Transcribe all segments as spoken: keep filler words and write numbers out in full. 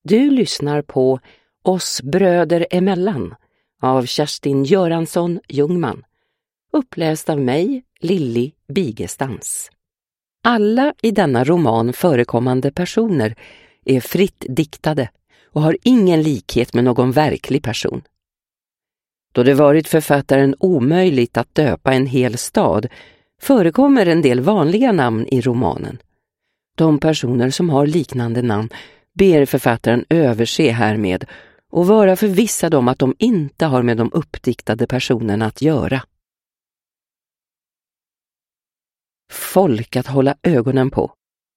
Du lyssnar på Oss bröder emellan av Kerstin Göransson Ljungman, uppläst av mig, Lilli Bigestans. Alla i denna roman förekommande personer är fritt diktade och har ingen likhet med någon verklig person. Då det varit författaren omöjligt att döpa en hel stad förekommer en del vanliga namn i romanen. De personer som har liknande namn ber författaren överse härmed och vara förvissad om att de inte har med de uppdiktade personerna att göra. Folk att hålla ögonen på.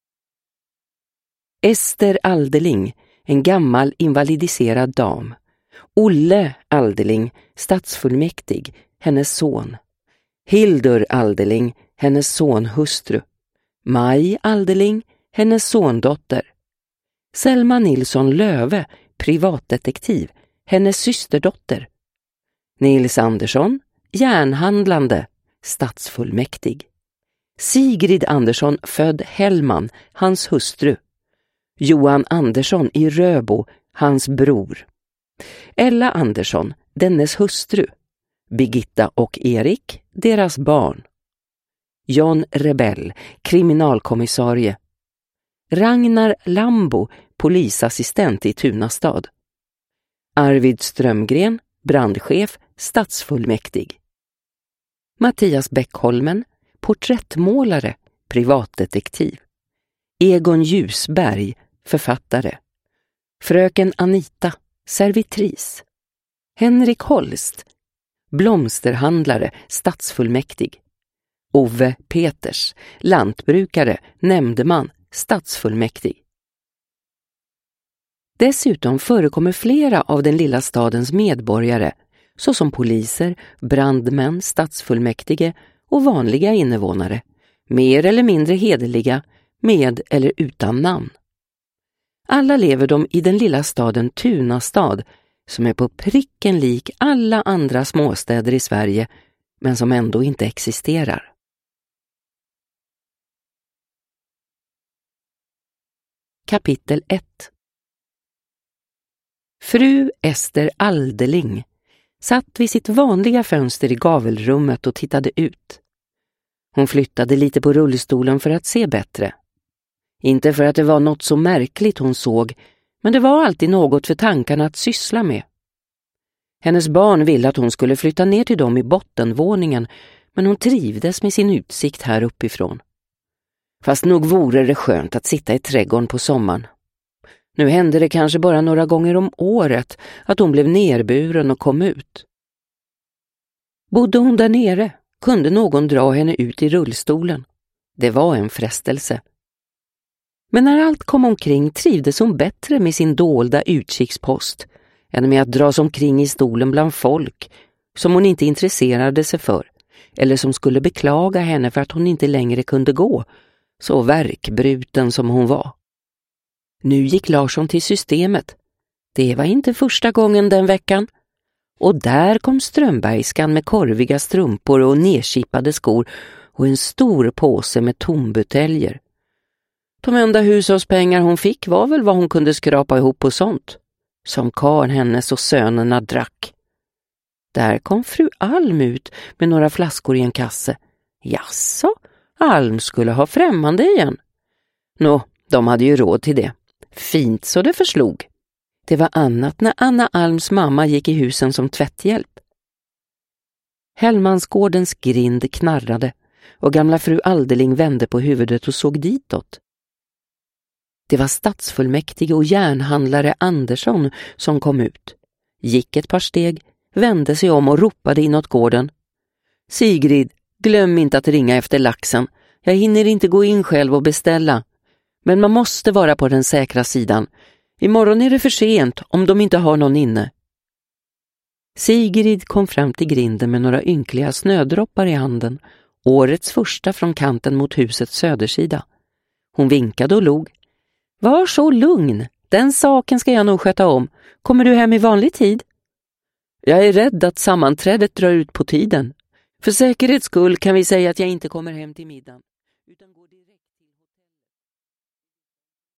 Ester Alderling, en gammal invalidiserad dam. Olle Alderling, stadsfullmäktig, hennes son. Hildur Alderling, hennes sonhustru. Maj Alderling, hennes sondotter. Selma Nilsson Löve, privatdetektiv, hennes systerdotter. Nils Andersson, järnhandlande, stadsfullmäktig. Sigrid Andersson, född Hellman, hans hustru. Johan Andersson i Röbo, hans bror. Ella Andersson, dennes hustru. Birgitta och Erik, deras barn. John Rebell, kriminalkommissarie. Ragnar Lambo, polisassistent i Tunastad. Arvid Strömgren, brandchef, stadsfullmäktig. Mattias Bäckholmen, porträttmålare, privatdetektiv. Egon Ljusberg, författare. Fröken Anita, servitris. Henrik Holst, blomsterhandlare, stadsfullmäktig. Ove Peters, lantbrukare, nämndeman, stadsfullmäktig. Dessutom förekommer flera av den lilla stadens medborgare, såsom poliser, brandmän, stadsfullmäktige och vanliga invånare, mer eller mindre hederliga, med eller utan namn. Alla lever de i den lilla staden Tunastad, som är på pricken lik alla andra småstäder i Sverige, men som ändå inte existerar. Kapitel ett. Fru Ester Alderling satt vid sitt vanliga fönster i gavelrummet och tittade ut. Hon flyttade lite på rullstolen för att se bättre. Inte för att det var något så märkligt hon såg, men det var alltid något för tankarna att syssla med. Hennes barn ville att hon skulle flytta ner till dem i bottenvåningen, men hon trivdes med sin utsikt här uppifrån. Fast nog vore det skönt att sitta i trädgården på sommaren. Nu hände det kanske bara några gånger om året att hon blev nerburen och kom ut. Bodde hon där nere kunde någon dra henne ut i rullstolen. Det var en frestelse. Men när allt kom omkring trivdes hon bättre med sin dolda utkikspost än med att dras omkring i stolen bland folk som hon inte intresserade sig för eller som skulle beklaga henne för att hon inte längre kunde gå, så värkbruten som hon var. Nu gick Larsson till systemet. Det var inte första gången den veckan. Och där kom Strömbergskan med korviga strumpor och nedkippade skor och en stor påse med tombuteljer. De enda hushållspengar hon fick var väl vad hon kunde skrapa ihop på sånt, som karl hennes och sönerna drack. Där kom fru Alm ut med några flaskor i en kasse. Jaså, Alm skulle ha främmande igen. Nå, de hade ju råd till det. Fint så det förslog. Det var annat när Anna Alms mamma gick i husen som tvätthjälp. Hellmansgårdens grind knarrade och gamla fru Alderling vände på huvudet och såg ditåt. Det var stadsfullmäktige och järnhandlare Andersson som kom ut. Gick ett par steg, vände sig om och ropade inåt gården. Sigrid, glöm inte att ringa efter laxen. Jag hinner inte gå in själv och beställa. Men man måste vara på den säkra sidan. Imorgon är det för sent om de inte har någon inne. Sigrid kom fram till grinden med några ynkliga snödroppar i handen. Årets första från kanten mot husets södersida. Hon vinkade och log. Var så lugn, den saken ska jag nog sköta om. Kommer du hem i vanlig tid? Jag är rädd att sammanträdet drar ut på tiden. För säkerhets skull kan vi säga att jag inte kommer hem till middagen. Utan går